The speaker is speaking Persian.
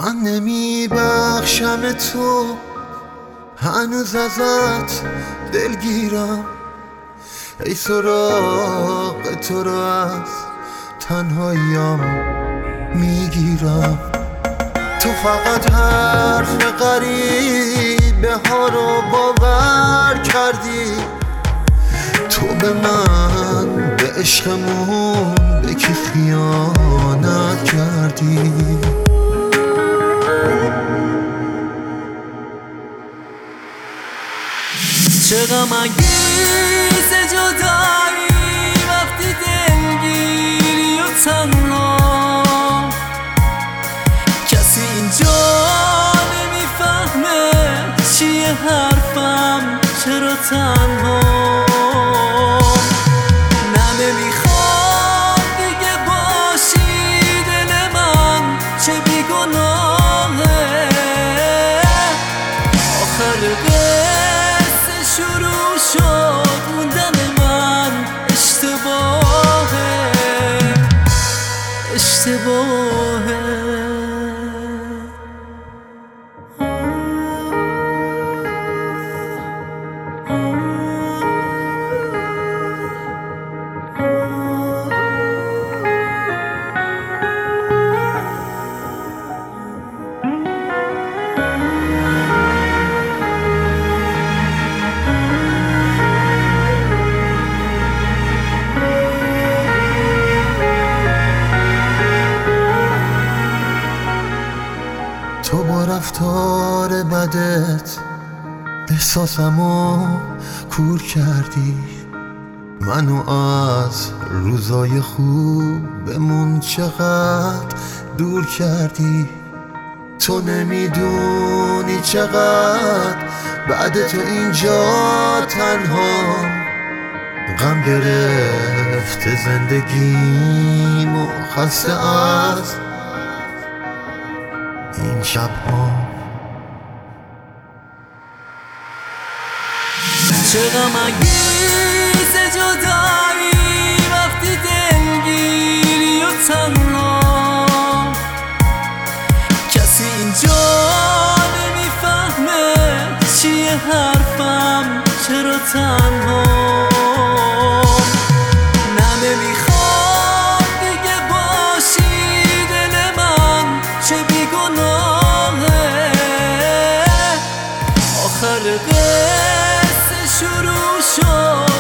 من نمیبخشم تو، هنوز ازت دلگیرم. ای سراغ تو رو از تنهاییم میگیرم. تو فقط حرف غریبه ها رو باور کردی. تو به من، به عشقمون، به کی خیانت کردی؟ چه غم‌انگیز جدایی وقتی دلگیری و تنها. کسی اینجا نمیفهمه چیه حرفم، چرا تنها. نه نمیخوام دیگه باشی دل من، چه بیگناهه. آخر شروع شد موندن من، اشتباهه. تو با رفتار بدت احساسمو کور کردی. منو از روزای خوبمون چقدر دور کردی. تو نمیدونی چقدر بعد تو اینجا تنها. غم گرفته زندگیمو، خسته از این شب‌ها. چه غم‌انگیز جدایی وقتی دلگیری و تنها. کسی اینجا نمیفهمه چیه حرفم، چرا تنها. نه نمیخوام دیگه باشی دل من، چه بیگناهه. آخر قصه شروع شد